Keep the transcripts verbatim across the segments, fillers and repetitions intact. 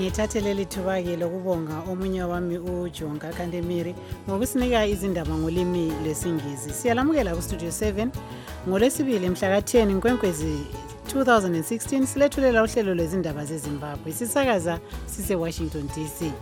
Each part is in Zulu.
Ngithathe leli thuba-ke lokubonga omunye wami uJonga Kandemiri ngokusinika izindaba ngolimi lwesiNgisi. Siyalamukela ku-Studio seven ngolwesibili mhla ka-ten Nkwenkwezi twenty sixteen silethulela uhlelo lwezindaba zeZimbabwe. Sisakaza sise-Washington D C.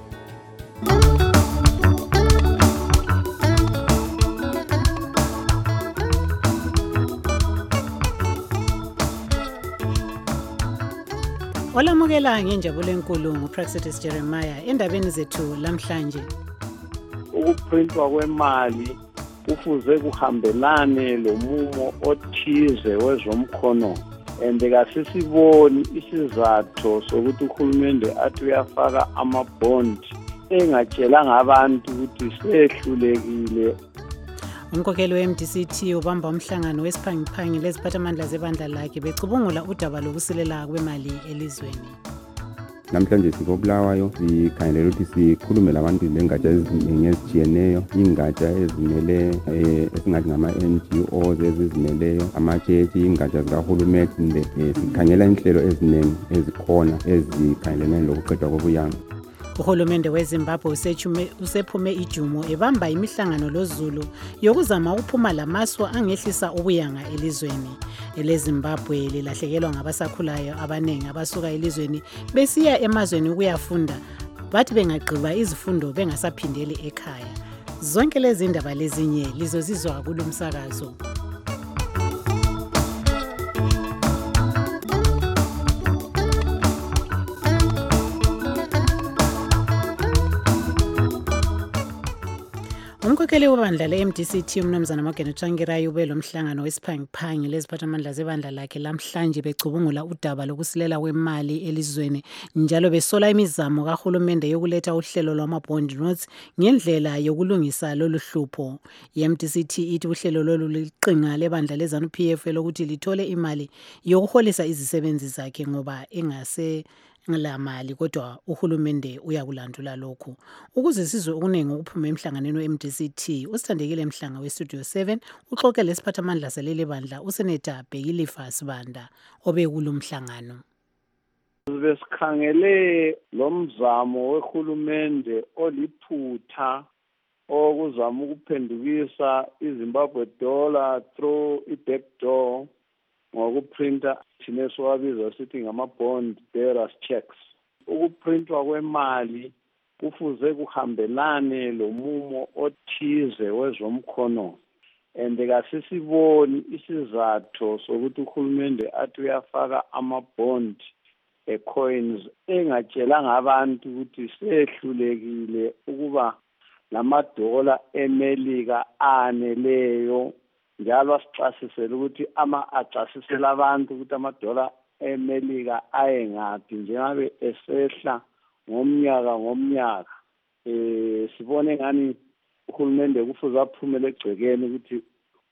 Olamukela ngenjabulo enkulu nguPraxedis Jeremiah endabeni zethu lamhlanje. Ukuprintwa kwemali kufuze kuhambelane lomumo othize wezomkhono and kasisiboni isizathu sokuthi uhulumende athi uyafaka amabond engatshelanga abantu ukuthi sehlulekile. Umkhokheli we-M D C T ubamba umhlangano wesiphangiphangi leziphathamandla zebandla lakhe becubungula udaba lokusilela kwemali elizweni. Namhlanje sikobulawayo sikhangelela ukuthi sikhulume labantu lengatsha eziningi ezitshiyeneyo, ingatsha ezimele esingathi ngama-N G Os ezizimeleyo, amatshetshi, ingatsha zikahulumende. Sikhangela inhlelo eziningi ezikhona ezikhangelene lokuqedwa kobuyanga. Uhulumende weZimbabwe usephume ijumo ebamba imihlangano loZulu yokuzama ukuphuma lamaswa angehlisa ubuyanga elizweni. EleZimbabwe lilahlekelwa ngabasakhulayo abanengi abasuka elizweni besiya emazweni ukuyafunda, bathi bengagqiba izifundo bengasaphindeli ekhaya. Zonke lezi ndaba lezinye lizozizwa kulomsakazo. Umkhokheli webandla le-M D C T umnumzana Morgan Tsvangirai ube lo mhlangano wesiphangiphangi leziphathamandla zebandla lakhe lamhlanje becubungula udaba lokusilela kwemali elizweni njalo besola imizamo kahulumende yokuletha uhlelo lwama-bond notes ngendlela yokulungisa lolu hlupho. I-M D C T ithi uhlelo lolu liqinga lebandla leZANU P F lokuthi lithole imali yokuholisa izisebenzi zakhe ngoba ingase ngala mali kodwa uhulumende uyakulandula lokhu. Ukuze sizwe okuningi ukuphuma emhlanganweni we-M D C T, usithandekile emhlanga we-Studio seven uxoxe lesiphathamandla saleli bandla uSenator Bhekilifa Sibanda obekulo mhlangano. Besikhangele lo mzamo wehulumende oliphutha okuzama ukuphendukisa iZimbabwe dollar through i-back door ngokuprinta thina siwabiza sithi ngama-bond bearers checks. Ukuprintwa kwemali kufuze kuhambelane lomumo othize wezomkhono and kasisiboni isizathu sokuthi uhulumende athi uyafaka ama-bond e-coins engatshelanga abantu ukuthi sehlulekile ukuba lamadola eMelika aneleyo njalo asixasisele ukuthi ama axasisela abantu ukuthi amadola eMelika ayengaphi njengabe esehla ngomnyaka ngomnyaka. Eh sibone ngani uhulumende kufuze aphumele egcekeni ukuthi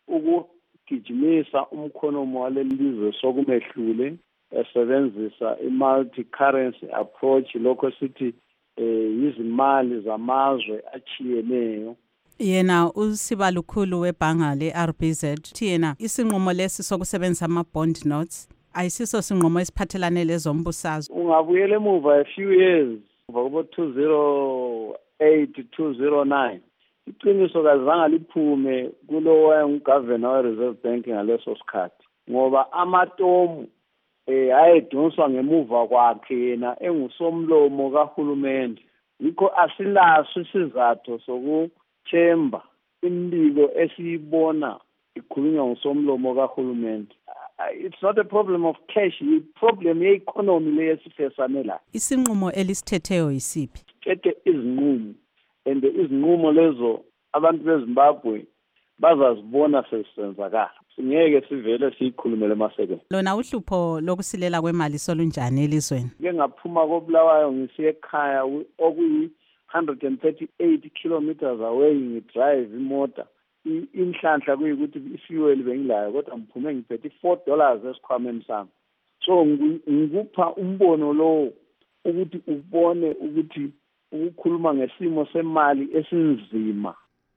ukugijimisa umkhonomo walelizwe sokumehlule esebenzisa i-multi currency approach lokho sithi eh izimali zamazwe achiyeneyo. Yena usibalukhulu webhanga le-R B Z uthi yena isinqumo lesi sokusebenzisa ama-bond notes ayisiso sinqumo esiphathelane lezombusazwe. Ungabuyela emuva a few years ngoba two thousand eight to two thousand nine iqiniso kazange liphume kulo wayengugovernor we-Reserve Bank ngaleso sikhathi ngoba amatomu eh ayedonswa ngemuva kwakhe yena engusomlomo kahulumende. Yikho asilaso isizathu soku Chamber imbiko esiyibona ikhulunywa ngosomlomo kahulumende. It's not a problem of cash, it's a problem ye-economy leyesifesane la. Isinqumo elisithetheyo yisiphi? Thethe izinqumo and izinqumo lezo abantu beZimbabwe bazazibona sesenzakala. Singeke sivele siyikhulumele emasekeni. Lona uhlupho lokusilela kwemali solunjani elizweni? Ke ngaphuma kobulawayo ngisiye ekhaya okuyi one hundred thirty-eight kilometers away ngidrive imota inhlanhla kuyikuthi ifuel bengilayo kodwa ngiphume ngiphethe four dollars esikhwameni sami. So ngikupha umbono lo ukuthi ubone ukuthi ukukhuluma ngesimo semali esinzima.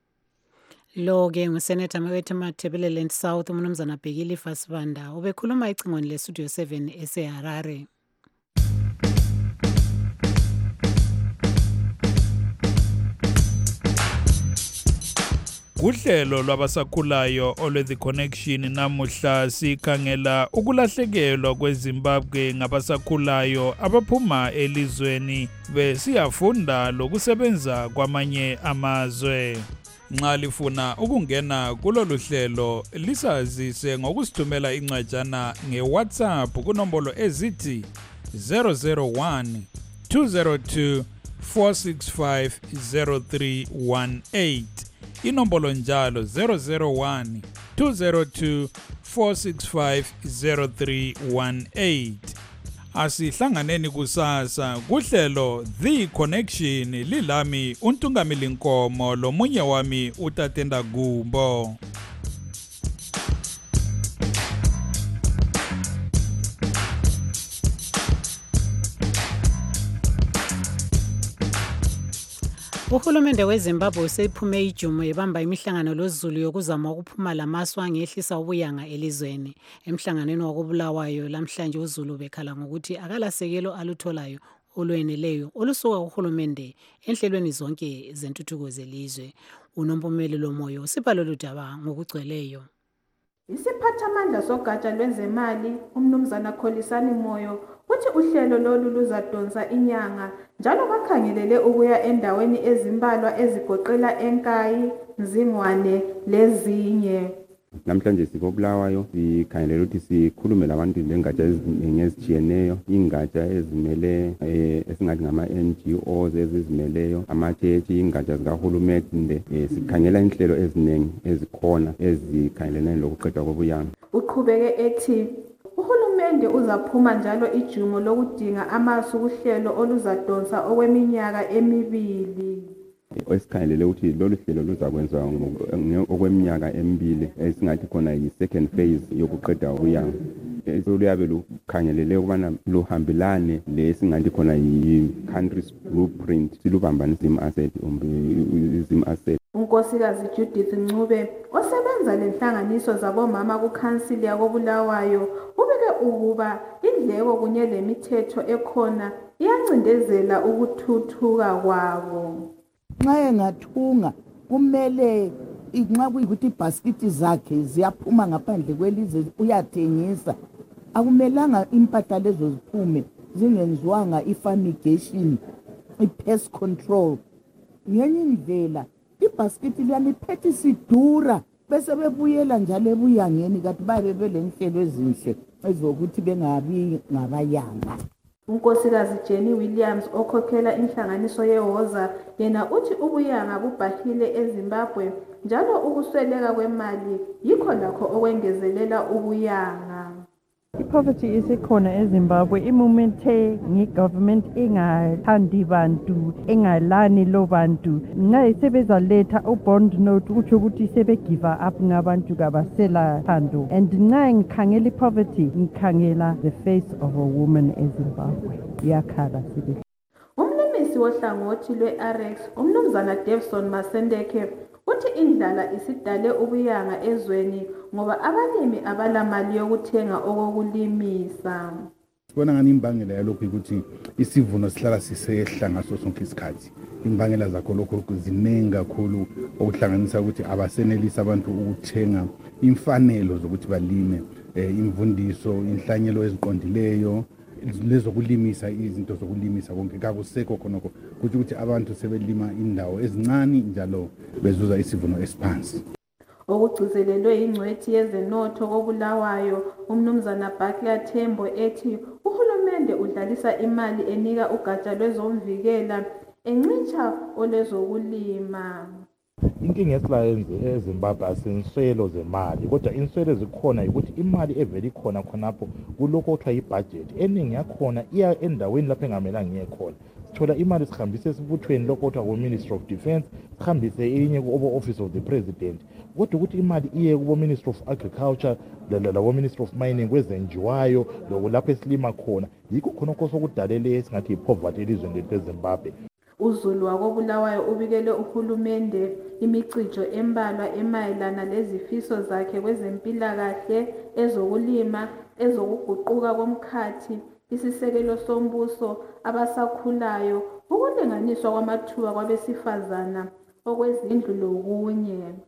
Lo ke nguSenator Mawethu Mathebeleland South umnumzana Bhekilifa Sibanda ubekhuluma ecingweni leStudio seven eseHarare. Kuhlelo lwabasakhulayo olwe The Connection namuhla sikhangela ukulahlekelwa kweZimbabwe ngabasakhulayo abaphuma elizweni besiyafunda lokusebenza kwamanye amazwe. Nxa lifuna ukungena kulolu hlelo lisazise ngokusithumela incwajana ngeWhatsApp kunombolo ezithi zero zero one two zero two four six five zero three one eight. Inombolo njalo zero zero one two zero two four six five zero three one eight. Asihlanganeni kusasa kuhlelo The Connection lilami uNtungamili Nkomo lomunye wami uTatenda Gumbo. Uhulumende weZimbabwe usephume ijumo ebamba imihlangano loZulu yokuzama ukuphuma lamasu angehlisa ubuyanga elizweni. Emhlanganweni wakubulawayo lamhlanje uZulu bekhala ngokuthi akalasekelo alutholayo olweneleyo olusuka kuhulumende enhlelweni zonke zentuthuko zelizwe. Unompumelelo Moyo usibhalo ludaba ngokugcweleyo. Isiphathamandla sogatsha lwezemali umnumzana Kholisani Moyo uthi uhlelo lolu luzadonsa inyanga njalo bakhangelele ukuya endaweni ezimbalwa ezigoqela eNkayi, Mzingwane lezinye. Namhlanje sikobulawayo sikhangelela ukuthi sikhulume labantu lengatsha ezinengi ezitshiyeneyo, ingatsha ezimele esingathi ngama N G Os ezizimeleyo, amachechi, ingatsha zikahulumende. Sikhangela inhlelo ezinengi ezikhona ezikhangelene lokuqedwa kobuyanga. Uqhubeke ethi uhulumende uzaphuma njalo ijumo lokudinga amasu kuhlelo oluzadonsa okweminyaka emibili. Esikhangelele ukuthi lolu hlelo luzakwenza okweminyaka emibili esingathi khona yi-second phase yokuqeda ubuyanga. Luyabe lukhangelele ukubana luhambelane lesingathi khona yi-country's blueprint, silubambanisa im-asset im-asset. uNkosikazi Judith Ncube osebenza lenhlanganiso zabomama kuKhansili yakobulawayo ubeke ukuba indleko kunye lemithetho ekhona iyancindezela ukuthuthuka kwabo. Nxa engathunga kumele nxa kuyikuthi ibhasikiti zakhe ziyaphuma ngaphandle kwelizwe uyathengisa, akumelanga impahla lezo ziphume zingenziwanga i-fumigation, i-pest control. Ngenye indlela ibhasikiti liyaliphethe isidura bese bebuyela njalo ebuyangeni kanti babe belenhlelo ezinhle ezokuthi bengabi ngabayanga. uNkosikazi Jenny Williams okhokhela inhlanganiso yeHoza yena uthi ubuyanga bubhahile eZimbabwe njalo ukusweleka kwemali yikho lakho okwengezelela ubuyanga. I-poverty isikhona eZimbabwe imumethe ngi-government engathandi bantu, engalani lo bantu. Nxa sebezaletha u-bond note kutsho ukuthi sebegiva up ngabantu kabasela thando. And nxa ngikhangela i-poverty ngikhangela the face of a woman eZimbabwe. Iyakhala sibili. Umlimisi wohlangothi lwe-R X umnumzana Davison Masendeke uthi indlala isidale ubuyanga ezweni ngoba abalimi abalamali yokuthenga okokulimisa. Sibona ngani imbangela yalokho ukuthi isivuno sihlala sisehla ngaso sonke isikhathi. Imbangela zakho lokho ziningi kakhulu okuhlanganisa ukuthi abasenelisa abantu ukuthenga imfanelo zokuthi balime, imvundiso, inhlanyelo eziqondileyo, lezokulimisa izinto zokulimisa konke kakusekho khonoko kuthi ukuthi abantu sebelima indawo ezincane njalo bezuza isivuno esiphansi. Okugcizelelwe ingcwethi yezenotho kobulawayo umnumzana Bakla Thembo ethi uhulumende udlalisa imali enika ugatsha lwezomvikela encicha olezokulima. Inkinga esilayenze eZimbabwe asinswelo zemali kodwa inswelo zikhona ukuthi imali evela ikhona khonapho kulokho kuthiwa yibudget eningi yakhona iya endaweni lapho engamelanga iye khona. Sithola imali sihambise esibuthweni lokho kuthiwa ku-Ministry of Defence, sihambise enye ku-Office of the President. Kodwa ukuthi imali iye kubo-Ministry of Agriculture labo-Ministry of Mining kwezenjiwayo lapho esilima khona yikho khonokho sokudalele esingathi yi-poverty elizweni lethu eZimbabwe. uZulu wakobulawayo ubikele uhulumende imicijo embalwa emayelana lezifiso zakhe kwezempilakahle, ezokulima, ezokuguquka komkhathi, isisekelo sombuso, abasakhulayo, ukulinganiswa kwamathuba kwabesifazana, okwezindlu lokunye.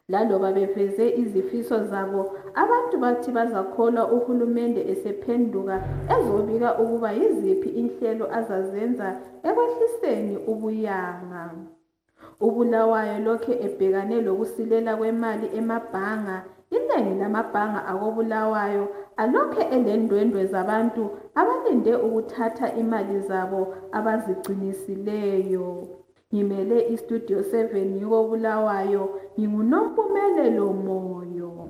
Laloba beveze izifiso zabo, abantu bathi bazakholwa uhulumende esephenduka ezobika ukuba yiziphi inhlelo azazenza ekwehliseni ubuyanga. uBulawayo lokhe ebhekane lokusilela kwemali emabhanga. Iningi lamabhanga akoBulawayo alokhe elendwendwe zabantu abalinde ukuthatha imali zabo abazigcinisileyo. Ngimele iStudio seven yokoBulawayo, nginguNompumelelo Moyo.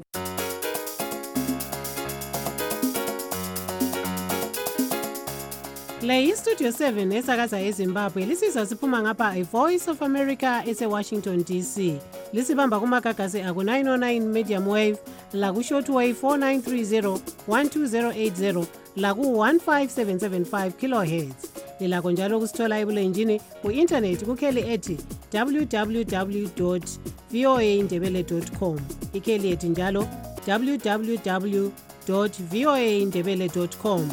Le iStudio seven esakaza eZimbabwe lisizwa siphuma ngapha iVoice of America ese-Washington D C. Lisibamba kumagagasi aku nine oh nine medium wave, laku shortwave four nine three zero one two zero eight zero, laku one five seven seven five kilohertz. Lilakho njalo kusithola ebulenjini ku-internet kukheli ethi w w w dot voa ndebele dot com. Ikheli ethi njalo w w w dot voa ndebele dot com.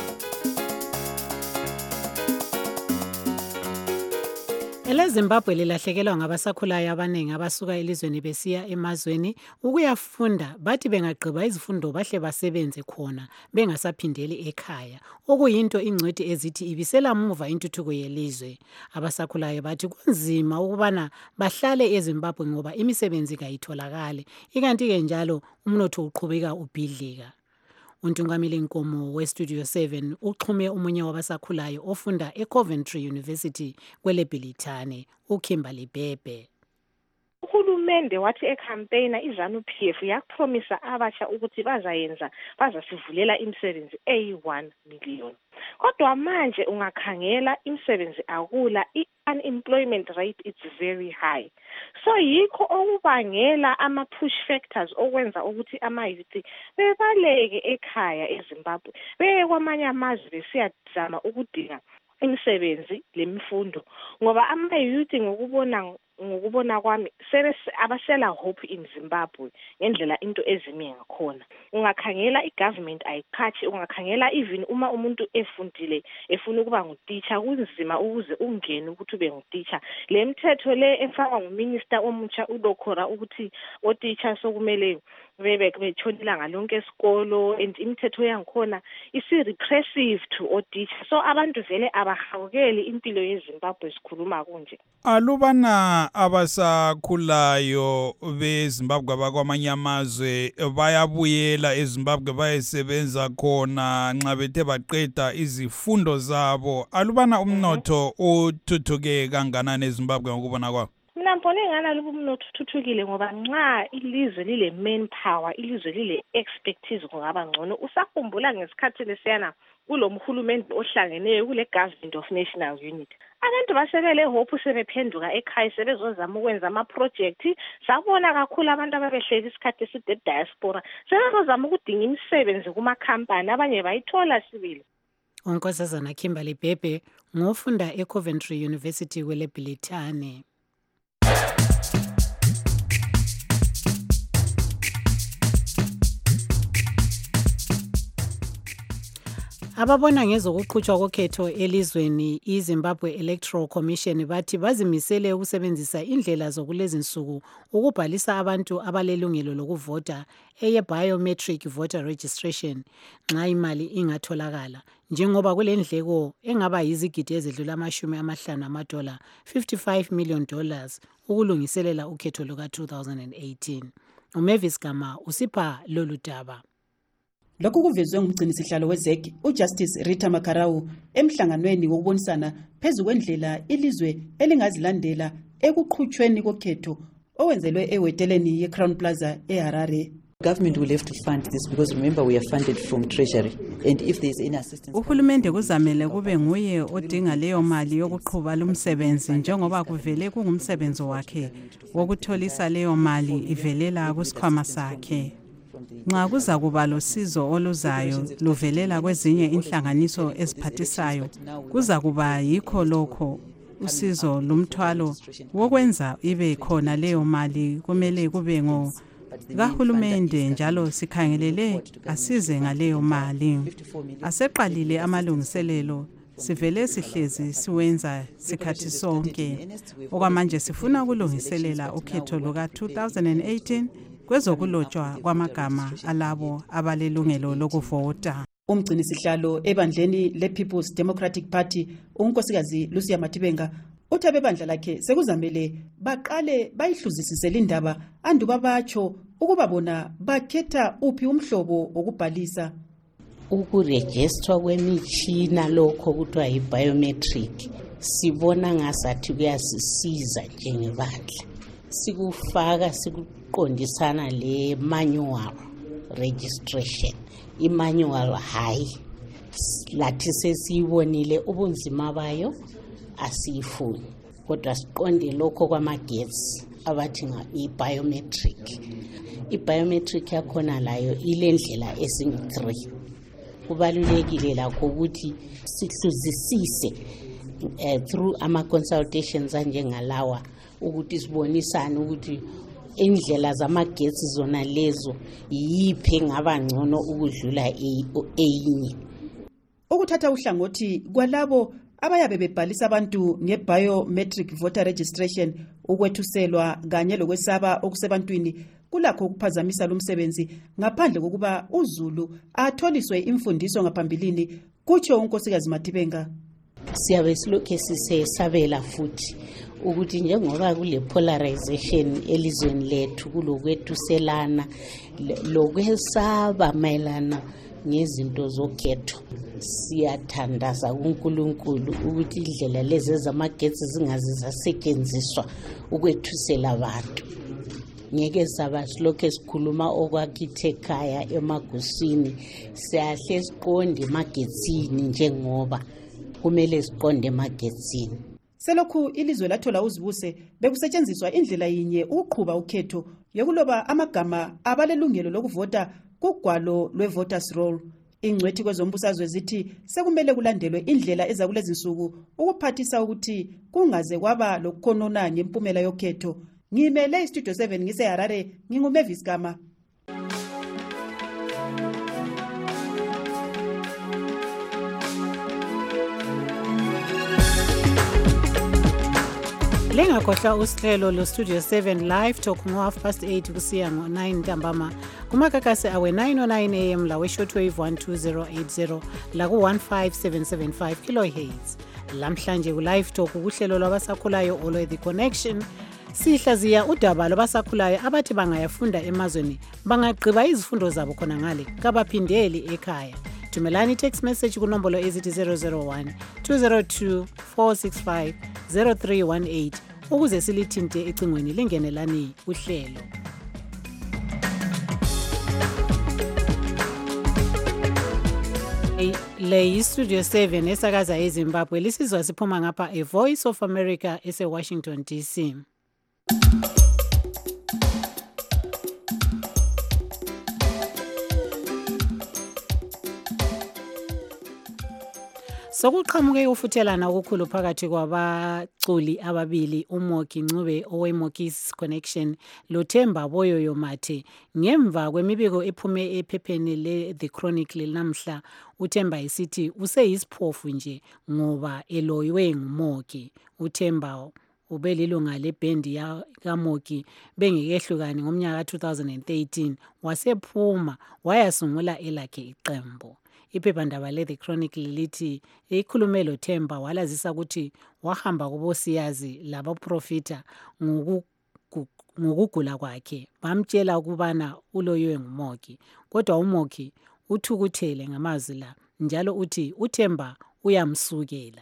EleZimbabwe lilahlekelwa ngabasakhulayo abaningi abasuka elizweni besiya emazweni ukuyafunda, bathi bengagqiba izifundo bahle basebenze khona bengasaphindeli ekhaya, okuyinto ingcwethi ezithi ibisela muva intuthuko yelizwe. Abasakhulayo bathi kunzima ukubana bahlale eZimbabwe ngoba imisebenzi kayitholakale, ikanti-ke njalo umnotho uqhubeka ubhidlika. uNtungamile Nkomo weStudio seven uxhume umunye wabasakhulayo ofunda eCoventry University kweleBhilithane, uKimberly Bhebhe. Uhulumende wathi ecampaigner iZANU P F yakupromisa abatsha ukuthi bazayenza bazasivulela imisebenzi eyi one million. Kodwa manje ungakhangela imisebenzi akula, i-unemployment rate is very high. So yikho okubangela ama-push factors okwenza ukuthi ama-youth bebaleke ekhaya eZimbabwe, beye kwamanye amazwe besiyazama ukudinga imisebenzi lemifundo, ngoba ama-youth ngokubona ngokubona kwami abasela hope in Zimbabwe ngendlela into ezimi ngakhona. Ungakhangela igovernment ayikhathi, ungakhangela even uma umuntu efundile efuna ukuba ngutitsha kunzima ukuze ungene ukuthi ube ngutitsha. Le mthetho le efakwa nguminister omutsha uDokhora ukuthi otitsha sokumele bebe betshonela ngalonke esikolo, and imithetho yangikhona isi repressive to otitsha. So abantu vele abahawukeli impilo yeZimbabwe sikhuluma kunje. Alubana abasakhulayo beZimbabwe abakwamanye amazwe bayabuyela eZimbabwe bayesebenza khona nxa bethe baqeda izifundo zabo. Alubana umnotho uthuthuke kanganani eZimbabwe ngokubona kwabo? Mina mbona engana lobu umnotho uthuthukile ngoba nxa ilizwe lile manpower, ilizwe lile expertise kungaba ngcono. Usakhumbula ngesikhathi lesiyana kulomhulumende ohlangeneyo kule Government of National Unity. Abantu basebele hope sebephenduka ekhaya sebezozama ukwenza ama project. Sabona kakhulu abantu ababehleli isikhathi eside diaspora sebezozama ukudinga imisebenzi kuma company, abanye bayithola sibili. uNkosazana Kimberly Bhebhe ngofunda eCoventry University kweleBhilithane. Ababona ngezokuqhutshwa kokhetho elizweni iZimbabwe Electoral Commission bathi bazimisele ukusebenzisa indlela zokulezinsuku ukubhalisa abantu abalelungelo lokuvota eye biometric voter registration nxa imali ingatholakala, njengoba kulendleko engaba yizigidi ezidlula amashumi amahlanu amadola fifty-five million dollars ukulungiselela ukhetho luka two thousand eighteen. uMavis Gama usipha lolu daba. Lokhu kuvezwe ngumgcinisihlalo weZ E C uJustice Rita Makarau emhlanganweni wokubonisana phezu kwendlela ilizwe elingazilandela ekuqhutshweni kokhetho owenzelwe eweteleni yeCrown Plaza eHarare. Government will have to fund this because remember we are funded from treasury, and if there is any assistance, uhulumende kuzamele kube nguye odinga leyo mali yokuqhuba lumsebenzi njengoba kuvele kungumsebenzi wakhe wokutholisa leyo mali ivelela kusikhwama sakhe. Nxa kuza kuba losizo oluzayo luvelela kwezinye inhlanganiso eziphathisayo, kuza kuba yikho lokho usizo lumthwalo wokwenza ibe khona leyo mali kumele kube ngo kahulumende, njalo sikhangelele asize ngaleyo mali. Aseqalile amalungiselelo sivele sihlezi siwenza sikhathi sonke. Okwamanje sifuna ukulungiselela ukhetho luka two thousand eighteen kwezokulotshwa kwamagama alabo abalelungelo lokuvota. Umgcini sihlalo ebandleni le-People's Democratic Party, unkosikazi Lucia Matibenga, uthi abebandla lakhe sekuzamele baqale bayihluzisise lindaba anduba batsho ukuba bona bakhetha uphi umhlobo wokubhalisa. Ukurejistwa kwemitshina lokho kuthiwa yi-biometric sibona ngasathi kuyasisiza njengebandla. Sikufaka sikuqondisana le manual registration. I-manual hayi lathi sesiyibonile ubunzima bayo asiyifuni, kodwa siqonde lokho kwamagetsi abathi i-biometric. I-biometric yakhona layo ile ndlela ezingu-three. Kubalulekile lakho ukuthi sihluzisise uh, through ama-consultations anjengalawa ukuthi sibonisane ukuthi indlela zamagetsi zona lezo yiphi ngaba ngcono ukudlula eyinye. Ukuthatha uhlangothi kwalabo abayabe bebhalisa abantu nge-biometric voter registration ukwethuselwa kanye lokwesaba okusebantwini kulakho ukuphazamisa lumsebenzi ngaphandle kokuba uZulu atholiswe imfundiso ngaphambilini, kutsho unkosikazi Matibenga. Siyabe silokhe sisesabela futhi ukuthi njengoba kule polarization elizweni lethu kulokwethuselana lokwesaba mayelana ngezinto zokhetho, siyathandaza kuNkulunkulu ukuthi indlela lezi zamagetsi zingazi zasetshenziswa ukwethusela abantu. Ngeke saba silokhe sikhuluma okwakithi ekhaya emagusini, siyahle siqonde emagetsini njengoba kumele siqonde emagetsini. Selokhu ilizwe lathola uzibuse bekusetshenziswa indlela yinye ukuqhuba ukhetho yokuloba amagama abalelungelo lokuvota kugwalo lwe-voters roll. Ingcwethi kwezombusazwe zithi sekumele kulandelwe indlela ezakulezi nsuku ukuphathisa ukuthi kungaze kwaba lokukhonona ngempumela yokhetho. Ngimele iStudio seven ngiseHarare, nginguMavis Gama. Lengakhohlwa usihlelo lo Studio seven live talk ngo half past eight kusiya ngo nine ntambama kumakakase awe nine oh nine a m la we shortwave one two zero eight zero la ku one five seven seven five kilohertz. Lamhlanje ku live talk kuhlelo lwabasakhulayo All the Connection. Sihlaziya udaba lwabasakhulayo abathi bangayafunda emazweni bangagqiba izifundo zabo khona ngale kabaphindeli ekhaya. Thumelani text message kunombolo ezithi zero zero one two zero two four six five zero three one eight ukuze silithinte ecingweni lingenelani uhlelo. Le Studio seven esakaza eZimbabwe lisizwa siphuma ngapha A Voice of America ese Washington D C. Sokuqhamuke ufuthelana okukhulu phakathi kwabaculi ababili uMoki Ncube oweMoki's Connection loThemba Boyoyo Mathe ngemva kwemibiko ephume ephepheni le The Chronicle namhla. uThemba isithi useyisiphofu nje ngoba eloywe nguMoki. uThemba ubelilunga lebhendi kaMoki bengekehlukani ngomnyaka two thousand thirteen wasephuma wayasungula elakhe iqembu. Iphephandaba le The Chronicle lithi ikhulume loThemba walazisa ukuthi wahamba kubosiyazi labaprofita ngokugula kwakhe bamtshela ukubana uloywe nguMoki, kodwa uMoki uthukuthele ngamazwi la njalo uthi uThemba uyamsukela.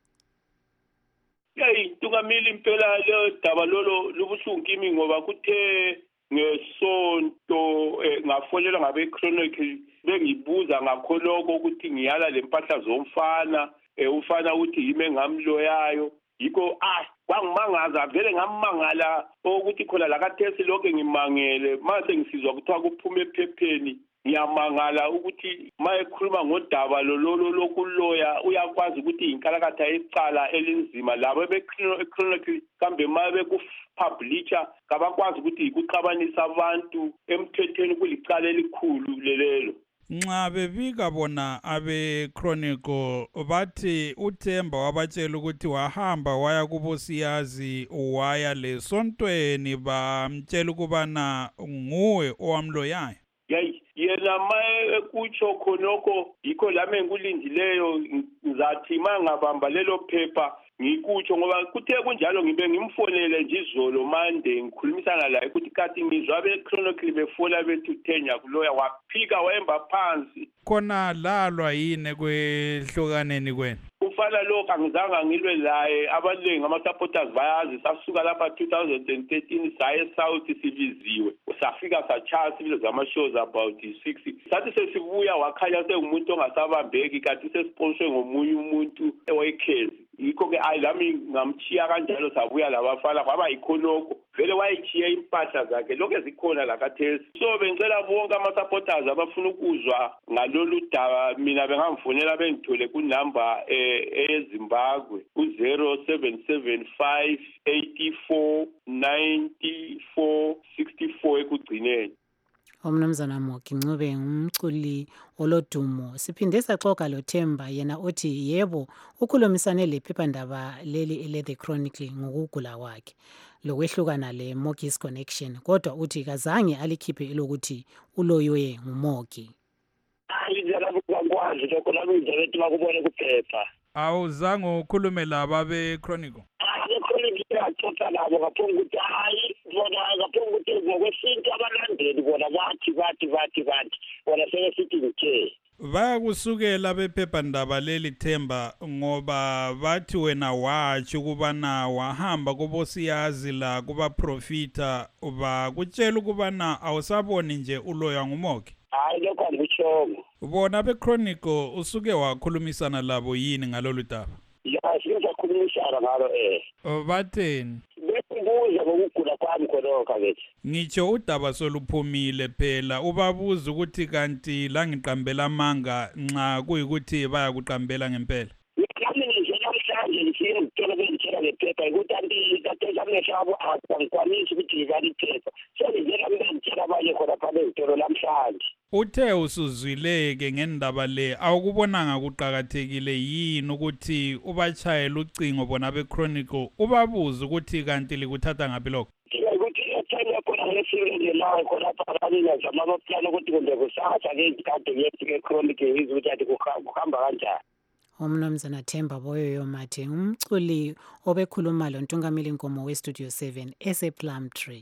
Hey, tungamili impela le daba lolo lubuhlungu kimi ngoba kuthe ngesonto ngafonela ngabe Chronicle bengibuza ngakho lokho ukuthi ngiyala lempahla zomfana ufana ukuthi yime ngamloyayo yiko ah wangimangaza vele ngamangala ukuthi khona la kathesi lokho ngimangele mase ngisizwa kuthiwa kuphume ephepheni. Ngiyamangala ukuthi mayekhuluma ngodaba lololo lokuloya uyakwazi ukuthi inkalakatha ecala elinzima labo be-Chronicle kambe mabe kupublisha kabakwazi ukuthi kuxabanisa abantu emthethweni kulicala elikhulu lelelo. nxa bebika bona abe Chronicle bathi uThemba wabatshela ukuthi wahamba waya kubosiyazi waya lesontweni bamtshela ukubana nguwe owamloyayo. Yayi yena maye kutsho khonoko yikho lami engikulindileyo ngizathi mangabamba lelo phepha ngikutsho ngoba kuthe kunjalo ngibe ngimfonele nje izolo mande ngikhulumisana laye ukuthi kati ngizwa be Chronicle befola bethu Thenya kuloya waphika wayemba phansi. Khona lalwa yini kwehlukaneni kwenu? Ufana lokho angizanga ngilwe laye abaningi ama supporters bayazi sasuka lapha two thousand thirteen saye South sibiziwe usafika sachasa ibilo zama shows about six sathi sesibuya wakhanya sengumuntu ongasabambeki kanti sesiponswe ngomunye umuntu ewayikhezi yikho ke ayilami ngamchiya kanjalo sabuya labafana kwaba yikhonoko vele wayichiya impahla zakhe lokho ezikhona la kathesi. So bengicela bonke ama supporters abafuna ukuzwa ngalolu daba mina bengamfonela bengithole ku number eZimbabwe ku zero seven seven five eight four nine four six four ekugcineni. Umnumzana Moki Ncube ngumculi olodumo. Siphinde saxoxa loThemba yena uthi yebo ukhulumisane lephephandaba leli ele The Chronicle ngokugula kwakhe lokwehlukana le Moki's Connection kodwa uthi kazange alikhiphe elokuthi uloyiwe nguMoki. Ayizela ukwazi lokho nalunjalo ethi bakubone kuphepha. Awuzange ukhulume laba be Chronicle? Ayi Chronicle yaxoxa labo ngaphambi ukuthi hayi bona ngaphambi ukuthi ngokwesintu abalandeli bona bathi bathi bathi bathi bona sesithi ngithe. Bayakusukela bephephandaba leli Themba ngoba bathi wena wathi ukubana wahamba kubosiyazi la kuba profita bakutshela ukubana awusaboni nje uloya nguMoki. Hayi lokho angikushongo. Bona be Chronicle usuke wakhulumisana labo yini ngalolu daba? Ya sizokhulumisana ngalo eh. Batheni? Bekubuza ngokugula kwami khonokho bethi. Ngitsho udaba soluphumile phela ubabuza ukuthi kanti la ngiqambela amanga nxa kuyikuthi bayakuqambela ngempela. Nami nje namhlanje ngifike ngithola bengitshela lephepha ukuthi anti kade samehlo akwanisi ukuthi ngibali iphepha. So ngizela ngitshela abanye khona phela ngithola namhlanje. Uthe usuzwileke ngendaba le awukubonanga kuqhakathekile yini ukuthi ubachayela ucingo bona be Chronicle ubabuza ukuthi kanti likuthatha ngapi lokho? Ukuthi ethena khona lesibili la khona phakathi lazama baplana ukuthi kumbe kusatha ke ikade yethu Chronicle izuthi athi kuhamba kanjani. Umnumzana Themba Boyoyo Mathe umculi obekhuluma lo Ntungamili Nkomo we Studio seven ese Plumtree.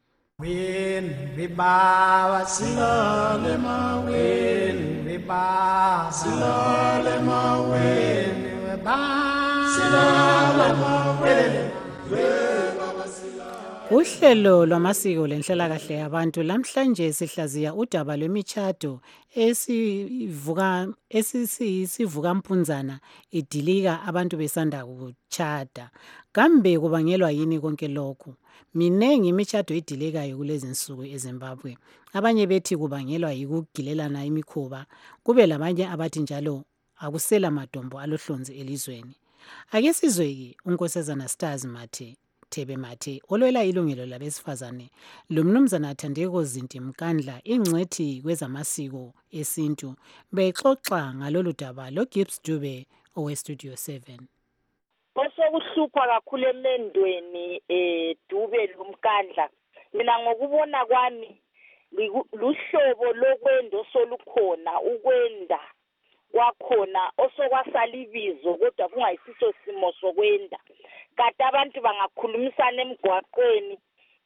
When we bow, silale mawen, we bow, silale mawen, we bow, silale mawen, we baba silale. Uhlelo lwamasiko lenhlalakahle yabantu lamhlanje sihlaziya udaba lwemichado esivuka esisivuka mpunzana idilika abantu besanda kuchada. Kambe kubangelwa yini konke lokho? Minengi imichado idilekayo kulezi nsuku eZimbabwe. Abanye bethi kubangelwa yikugilelana imikhuba, kube labanye abathi njalo akusela madombo alohlonzi elizweni. Ake sizweke unkosazana Stars Mathe Thebe Mathe olwela ilungelo labesifazane lomnumzana Athandeko Zinti Mkandla ingcwethi kwezamasiko esintu bexoxa ngalolu daba lo Gibbs Dube owe Studio seven. Osokuhlupha kakhulu emendweni eh Dube lomkandla mina ngokubona kwami luhlobo lokwendo solukhona ukwenda kwakhona osokwasalibizo kodwa kungayisiso simo sokwenda kade abantu bangakhulumisana emgwaqweni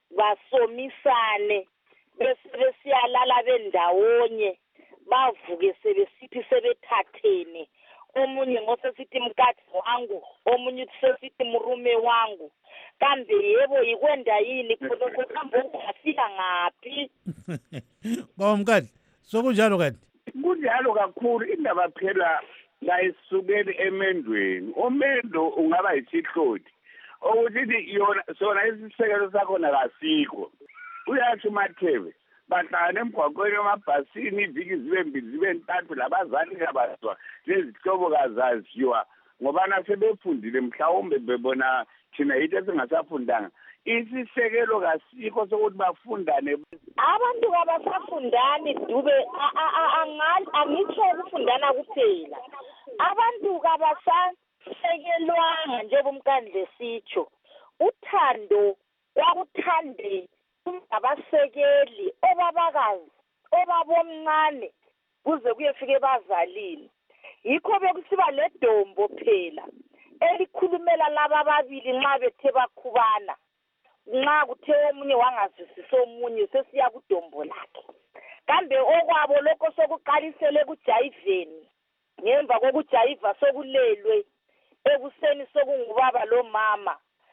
basomisane bese besiyalala bendawonye bavuke sebesithi sebethathene omunye ngosesithi mkati wangu omunye usesithi murume wangu kambe yebo yikwenda yini khonokho kambe ungafika ngapi Bomkati sokunjalo kanti kunjalo kakhulu indaba phela la isukeli emendweni omendo ungaba yisihloti ukuthi yona sona isisekelo sakhona kasikho uyathi uMathebe bahlana emgwaqweni emabhasini iviki zibe mbili zibe ntathu labazali abazwa lezihlobo kazaziwa ngoba nasebefundile mhlawumbe bebona thina yitho esingasafundanga isisekelo kasikho sokuthi bafundane abantu abasafundani Dube angitsho ukufundana kuphela abantu kabasasekelwanga njengomkhandle sitsho uthando kwakuthande abasekeli obabakazi obabomncane kuze kuyefika ebazalini yikho bekusiba ledombo phela elikhulumela laba ababili nxa bethe bakhubana nxa kuthe omunye wangazwisisa omunye sesiya kudombo lakhe kambe okwabo lokho sokuqalisele kujayiveni ngemva kokujayiva sokulelwe ebuseni sokungubaba lo mama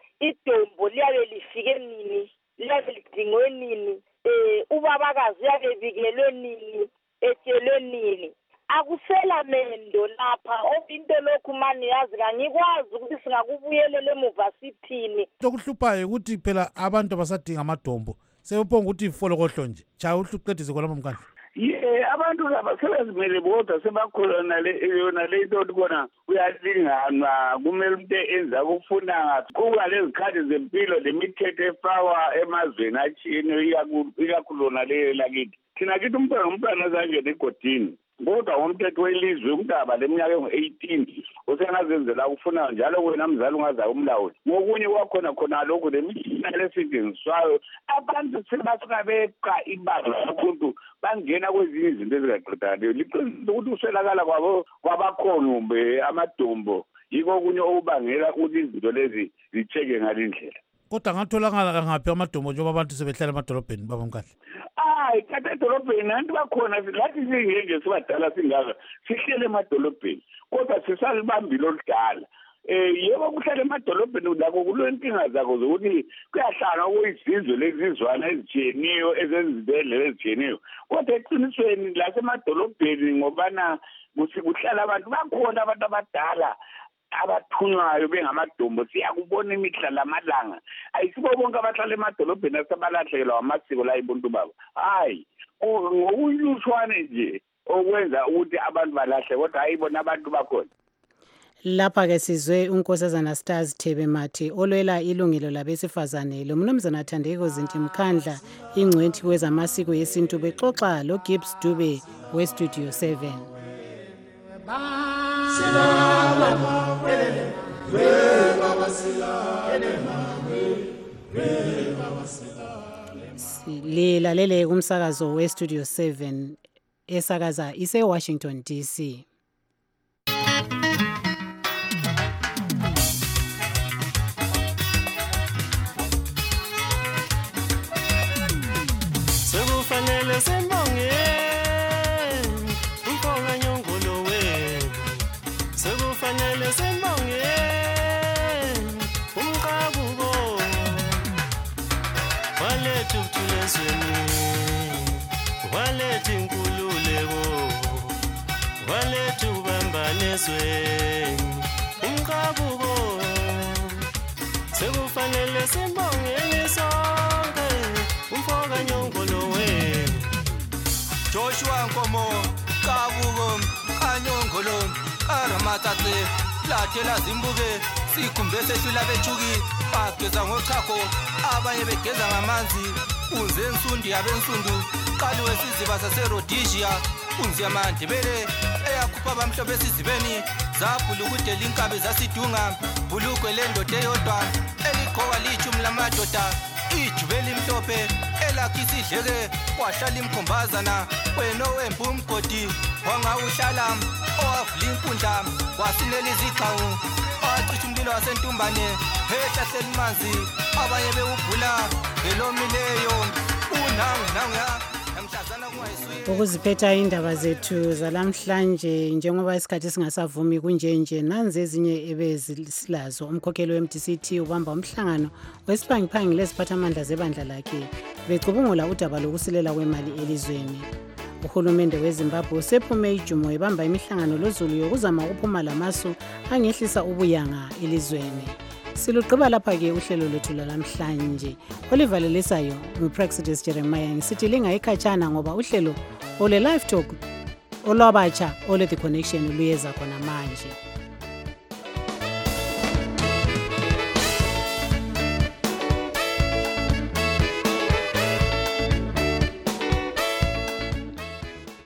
idombo liyabe lifike nini liyabe lidingwe nini eh ubabakazi uyabe bikelwe nini etshelwe nini akusela mendo lapha into lokhu mani yazi kangikwazi ukuthi singakubuyelela emuva sithini okuhluphayo ukuthi phela abantu abasadinga amadombo sebephonga ukuthi ifolokohlo nje cha uhluqedise kwalama mkhandla ye abantu laba sebezimele bodwa sebakhona le yona le into khona uyalinganwa kumele umuntu enza ukufuna ngathi kuba lezikhathi zempilo lemithetho efakwa emazweni atshiyeneyo ikakhulu le lakithi thina kithi umntwana umntwana zanje egodini kodwa umthetho welizwe umntaba leminyaka engu-eighteen usengazenzela ukufuna njalo wena mzali ungaza umlawuli ngokunye kwakhona khona lokhu lemitshina lesetshenziswayo abantu sebasuka beqa ibanga labantu bangena kwezinye izinto ezingaqedakaleyo liqiniso ukuthi uswelakala kwabo kwabakhona amadombo yiko okunye okubangela ukuthi izinto lezi zicheke ngalindlela kodwa ngatholakala ngaphi amadombo njengoba abantu sebehlala emadolobheni baba mkhandla hayi kade edolobheni abantu bakhona lathi singenge sibadala singaka sihlele emadolobheni kodwa sisalibambile oludala eh yebo kuhlala emadolobheni lakho kulwenkinga zakho zokuthi kuyahlala kuyizizwe lezizwana ezitshiyeneyo ezenzibele ezitshiyeneyo kodwa eqinisweni lasemadolobheni ngobana kuhlala abantu bakhona abantu abadala abathunywayo bengamadombo siyakubona imihla lamalanga ayisibo bonke abahlala emadolobheni asebalahlekelwa amasiko la ibuntu babo hayi ngokuyushwane nje okwenza ukuthi abantu balahle kodwa ayibona abantu bakhona lapha ke sizwe unkosazana Stars Thebe Mathi olwela ilungelo labesifazane lo mnumzana Thandeko Zinti Mkhandla ingcwethi wezamasiko yesintu bexoxa lo Gibbs Dube we Studio seven Silala mawele, we baba silale mawe, we baba silale. Silalele kumsakazo we Studio seven esakaza ise Washington D C. Sekufanele sembonge Sekufanele sembonge umqabuko walethu kuthulezweni walethu inkululeko walethu ubambanezweni umqabuko sekufanele sembongeni sonke umfoka nyongolo we Joshua Nkomo Qabuko Anyongolo Aramatate lathela zimbuke sikhumbe sehlula bechuki bageza ngochakho abanye begeza ngamanzi unze ensundi yabensundu qaliwe siziba saseRhodesia unzi yamandebele eyakhupha bamhlobo esizibeni zabhula ukudela inkabe zasidunga bulukwe lendoda eyodwa eliqhoka lichumi lamadoda ijubeli mhlophe elakhi sidleke kwahlala imkhombazana wena owembu umgodi wangawuhlala owavula inkundla wasinela izigcawu wacisha umlilo wasentumbane ehlahleni manzi abanye bewubhula elomileyo unangu nangu namhlazana kungayisuye ukuziphetha indaba zethu zalamhlanje njengoba isikhathi singasavumi kunjenje nanzi ezinye ebezisilazo umkhokheli we-M D C T ubamba umhlangano wesiphangi-phangi leziphathamandla zebandla lakhe becubungula udaba lokusilela kwemali elizweni uhulumende weZimbabwe usephume ijumo ebamba imihlangano lozulu yokuzama ukuphuma lamasu angehlisa ubuyanga elizweni silugqiba lapha ke uhlelo lwethu lalamhlanje olivalelisayo nguPraxidis Jeremiah ngisithi lingayikhatshana ngoba uhlelo ole live talk olwabatsha ole the connection luyeza khona manje.